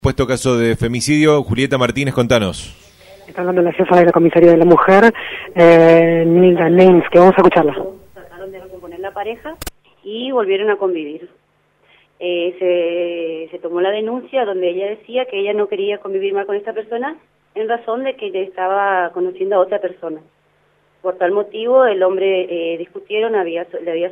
Puesto caso de femicidio, Julieta Martínez, contanos. Está hablando la jefa de la comisaría de la mujer, Nilda Neins, que vamos a escucharla. Trataron de recomponer la pareja y volvieron a convivir. Se tomó la denuncia donde ella decía que ella no quería convivir más con esta persona en razón de que estaba conociendo a otra persona. Por tal motivo, el hombre discutieron, le había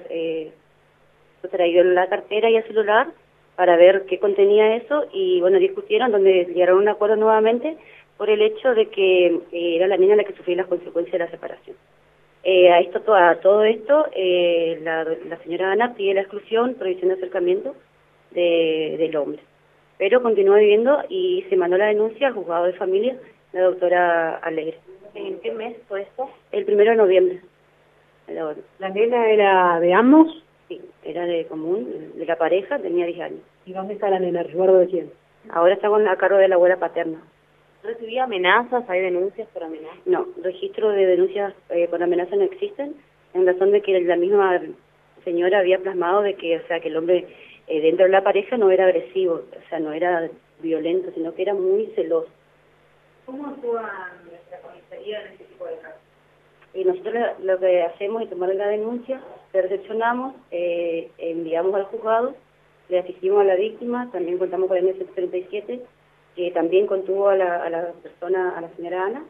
traído la cartera y el celular para ver qué contenía eso, y bueno, discutieron, donde llegaron a un acuerdo nuevamente por el hecho de que era la niña la que sufría las consecuencias de la separación. A todo esto, la señora Ana pide la exclusión, prohibición de acercamiento del hombre, pero continúa viviendo y se mandó la denuncia al juzgado de familia, la doctora Alegre. ¿En qué mes fue esto? El 1 de noviembre. ¿La nena era de ambos? Sí, era de común, de la pareja, tenía 10 años. ¿Y dónde está la nena? ¿Resguardo de quién? Ahora está a cargo de la abuela paterna. ¿Recibía amenazas? ¿Hay denuncias por amenazas? No, registro de denuncias por amenazas no existen, en razón de que la misma señora había plasmado de que, que el hombre dentro de la pareja no era agresivo, no era violento, sino que era muy celoso. ¿Cómo actúa nuestra comisaría en este tipo de casos? Y nosotros lo que hacemos es tomar la denuncia, la recepcionamos, enviamos al juzgado, le asistimos a la víctima, también contamos con el M137, que también contuvo a la persona, a la señora Ana,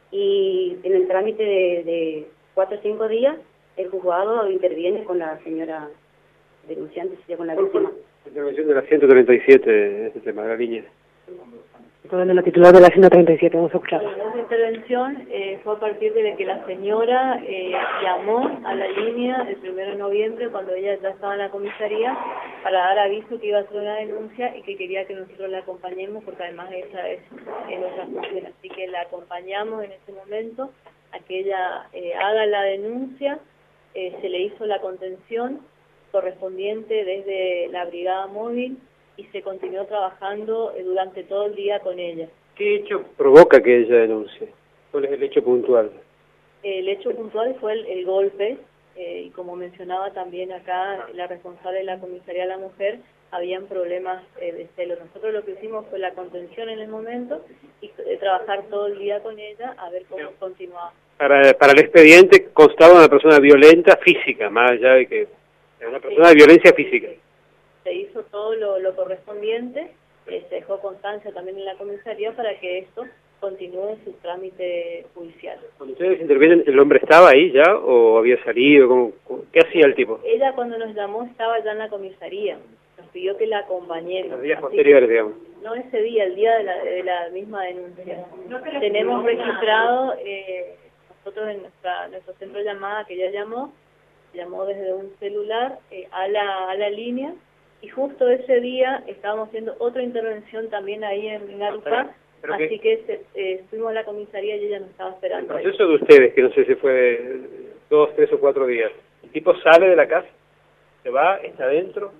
y en el trámite de 4 o 5 días, el juzgado interviene con la señora denunciante, con la víctima. Intervención de la 137, este tema, de la línea. Está hablando la titular de la 137, vamos a escucharla. La intervención fue a partir de que la señora llamó a la línea el 1 de noviembre, cuando ella ya estaba en la comisaría, para dar aviso que iba a hacer una denuncia y que quería que nosotros la acompañemos, porque además esa es nuestra función. Así que la acompañamos en ese momento a que ella haga la denuncia. Se le hizo la contención correspondiente desde la brigada móvil y se continuó trabajando durante todo el día con ella. ¿Qué hecho provoca que ella denuncie? ¿Cuál es el hecho puntual? El hecho puntual fue el golpe, y como mencionaba también acá la responsable de la comisaría de la mujer, habían problemas de celos. Nosotros lo que hicimos fue la contención en el momento y trabajar todo el día con ella a ver cómo continuaba. Para el expediente constaba una persona violenta física, más allá de que era una persona de violencia física. Se hizo todo lo correspondiente, se dejó constancia también en la comisaría para que esto continúe su trámite judicial. Cuando ustedes intervienen, ¿el hombre estaba ahí ya o había salido? ¿Qué hacía el tipo? Ella cuando nos llamó estaba ya en la comisaría, nos pidió que la acompañemos. Los días posteriores, digamos. No ese día, el día de la misma denuncia. Tenemos registrado, nosotros en nuestro centro de llamada que ella llamó desde un celular a la línea, y justo ese día estábamos haciendo otra intervención también ahí en Arupá, así que fuimos a la comisaría y ella nos estaba esperando. El proceso de ustedes, que no sé si fue 2, 3 o 4 días, ¿el tipo sale de la casa? ¿Se va? ¿Está adentro?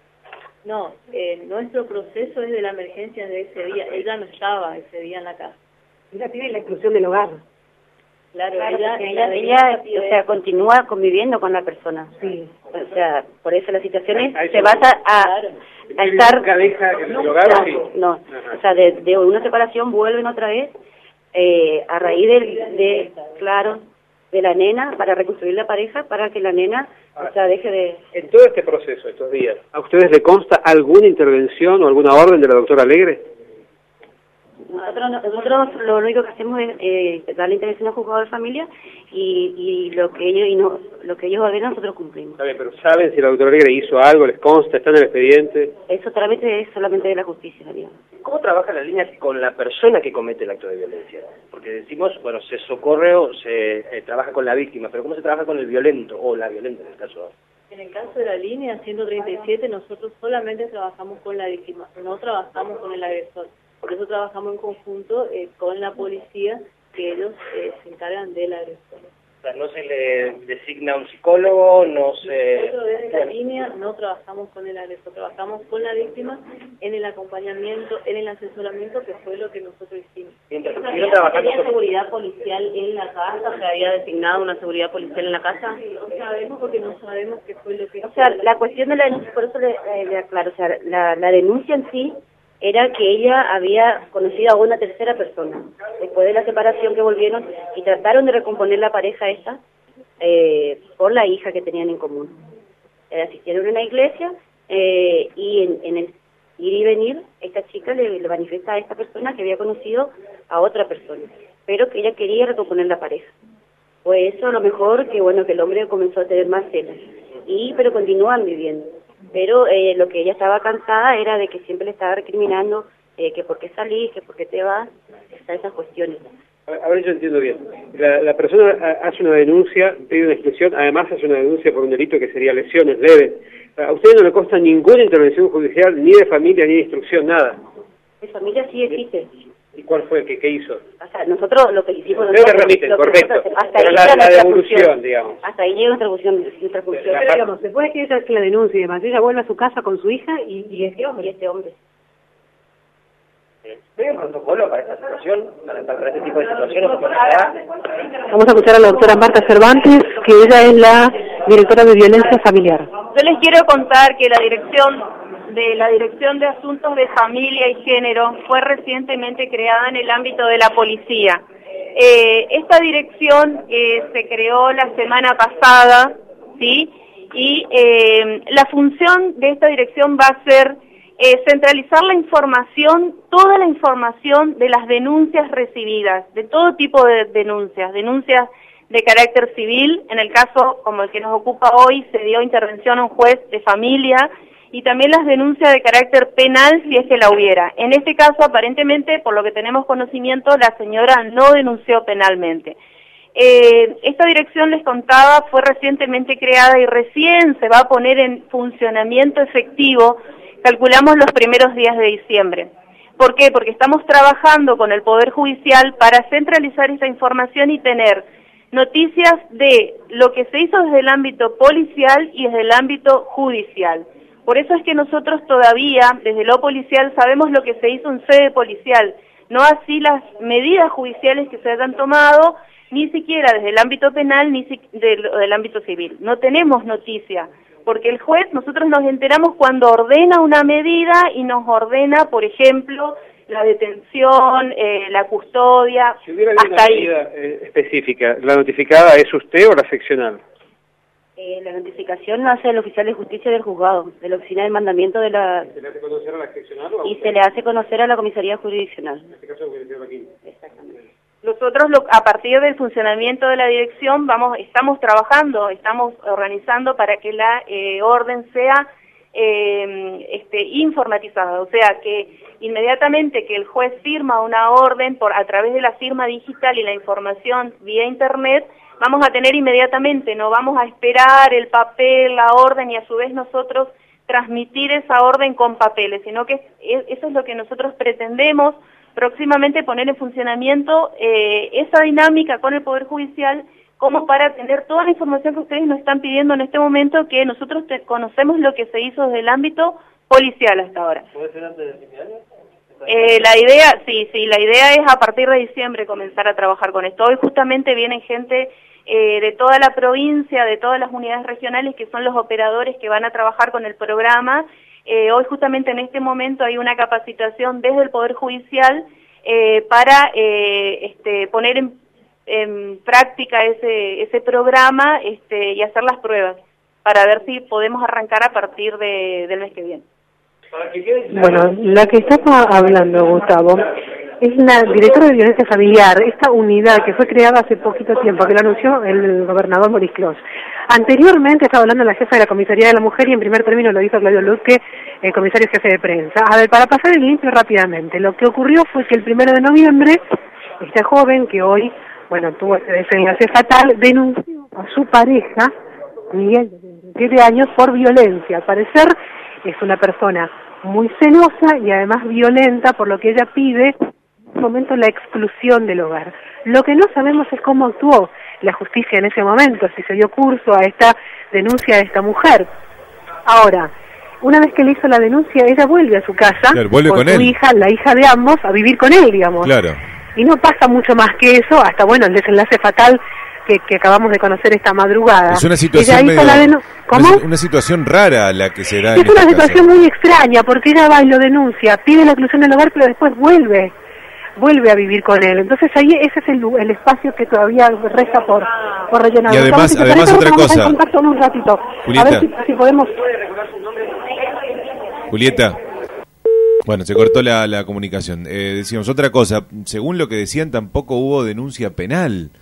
No, nuestro proceso es de la emergencia de ese día. Ella no estaba ese día en la casa. Ella pide la exclusión del hogar. Claro, ella continúa conviviendo con la persona. Sí. Por eso la situación se basa a estar... ¿Nunca deja el hogar o sí? No, de una separación vuelven otra vez a raíz de la nena, para reconstruir la pareja, para que la nena deje de... En todo este proceso, estos días, ¿a ustedes le consta alguna intervención o alguna orden de la doctora Alegre? Nosotros lo único que hacemos es dar la intervención al juzgado de familia y lo que ellos ordenan nosotros cumplimos. Está bien, pero ¿saben si la doctora Alegre hizo algo? ¿Les consta? ¿Está en el expediente? Eso trámite es solamente de la justicia, digamos. ¿Cómo trabaja la línea con la persona que comete el acto de violencia? Porque decimos, bueno, se socorre o se trabaja con la víctima, pero ¿cómo se trabaja con el violento o la violenta en el caso? En el caso de la línea 137, nosotros solamente trabajamos con la víctima, no trabajamos con el agresor. Por eso trabajamos en conjunto con la policía, que ellos se encargan del agresor. O sea, no se le designa un psicólogo, no se... Nosotros desde la línea no trabajamos con el agresor, trabajamos con la víctima en el acompañamiento, en el asesoramiento, que fue lo que nosotros hicimos. ¿Había seguridad policial en la casa? ¿Se había designado una seguridad policial en la casa? Sí, lo sabemos porque no sabemos qué fue lo que... La cuestión de la denuncia, por eso le aclaro, la denuncia en sí era que ella había conocido a una tercera persona. Después de la separación que volvieron y trataron de recomponer la pareja esa por la hija que tenían en común. Asistieron a una iglesia y en el ir y venir, esta chica le manifiesta a esta persona que había conocido a otra persona, pero que ella quería recomponer la pareja. Pues eso a lo mejor que bueno que el hombre comenzó a tener más celos, pero continúan viviendo. Pero lo que ella estaba cansada era de que siempre le estaba recriminando que por qué salís, que por qué te vas, esas cuestiones. A ver, yo entiendo bien. La persona hace una denuncia, pide una inscripción, además hace una denuncia por un delito que sería lesiones leves. A usted no le consta ninguna intervención judicial, ni de familia, ni de instrucción, nada. De familia sí existe. ¿Y cuál fue? ¿Qué hizo? O sea, nosotros lo que hicimos... Ustedes remiten, correcto. Hasta pero ahí la devolución, digamos. Hasta ahí llega nuestra función. Pero digamos, después de que ella hace la denuncia y demás, ella vuelve a su casa con su hija y este hombre. ¿Hay un protocolo para esta situación, para este tipo de situaciones? Vamos a escuchar a la doctora Marta Cervantes, que ella es la directora de violencia familiar. Yo les quiero contar que la Dirección de Asuntos de Familia y Género fue recientemente creada en el ámbito de la policía. Esta dirección se creó la semana pasada, ¿sí? Y la función de esta dirección va a ser centralizar la información, toda la información de las denuncias recibidas, de todo tipo de denuncias de carácter civil. En el caso como el que nos ocupa hoy, se dio intervención a un juez de familia, y también las denuncias de carácter penal si es que la hubiera. En este caso, aparentemente, por lo que tenemos conocimiento, la señora no denunció penalmente. Esta dirección, les contaba, fue recientemente creada y recién se va a poner en funcionamiento efectivo, calculamos los primeros días de diciembre. ¿Por qué? Porque estamos trabajando con el Poder Judicial para centralizar esa información y tener noticias de lo que se hizo desde el ámbito policial y desde el ámbito judicial. Por eso es que nosotros todavía, desde lo policial, sabemos lo que se hizo en sede policial, no así las medidas judiciales que se hayan tomado, ni siquiera desde el ámbito penal, ni del ámbito civil. No tenemos noticia, porque el juez, nosotros nos enteramos cuando ordena una medida y nos ordena, por ejemplo, la detención, la custodia, si hubiera hasta una medida específica, ¿la notificada es usted o la seccional? La notificación la hace el oficial de justicia del juzgado, de la oficina del mandamiento de la... ¿Se le hace conocer a la seccional o a y usted? se le hace conocer a la comisaría jurisdiccional. En este caso, la quinta. Exactamente. Nosotros, a partir del funcionamiento de la dirección, estamos trabajando, estamos organizando para que la orden sea informatizada, o sea, que inmediatamente que el juez firma una orden a través de la firma digital y la información vía internet, vamos a tener inmediatamente, no vamos a esperar el papel, la orden y a su vez nosotros transmitir esa orden con papeles, sino que eso es lo que nosotros pretendemos próximamente poner en funcionamiento, esa dinámica con el Poder Judicial, como para tener toda la información que ustedes nos están pidiendo en este momento, que nosotros conocemos lo que se hizo desde el ámbito policial hasta ahora. ¿Puede ser antes de fin de año? La idea es a partir de diciembre comenzar a trabajar con esto. Hoy justamente vienen gente de toda la provincia, de todas las unidades regionales, que son los operadores que van a trabajar con el programa. Hoy justamente en este momento hay una capacitación desde el Poder Judicial para poner en práctica ese programa y hacer las pruebas para ver si podemos arrancar a partir del mes que viene. Bueno, la que estaba hablando, Gustavo, es la directora de violencia familiar, esta unidad que fue creada hace poquito tiempo, que la anunció el gobernador Boris Clos. Anteriormente estaba hablando la jefa de la Comisaría de la Mujer y en primer término lo hizo Claudio Luzque, el comisario jefe de prensa. A ver, para pasar el limpio rápidamente, lo que ocurrió fue que el 1 de noviembre, esta joven que hoy, tuvo ese desenlace fatal, denunció a su pareja, Miguel, de 27 años, por violencia. Al parecer es una persona muy celosa y además violenta, por lo que ella pide en un momento la exclusión del hogar. Lo que no sabemos es cómo actuó la justicia en ese momento, si se dio curso a esta denuncia de esta mujer. Ahora, una vez que le hizo la denuncia, ella vuelve a su casa, claro, con su hija, la hija de ambos, a vivir con él, digamos. Claro. Y no pasa mucho más que eso, hasta el desenlace fatal que acabamos de conocer esta madrugada. Es una situación una situación rara la que se da. Es una situación muy extraña, porque ella va y lo denuncia, pide la inclusión del hogar, pero después vuelve a vivir con él. Entonces ahí ese es el espacio que todavía resta por rellenar. Y además otra cosa, un ratito. Julieta, a ver si podemos. Julieta, bueno, se cortó la comunicación. Decíamos otra cosa, según lo que decían tampoco hubo denuncia penal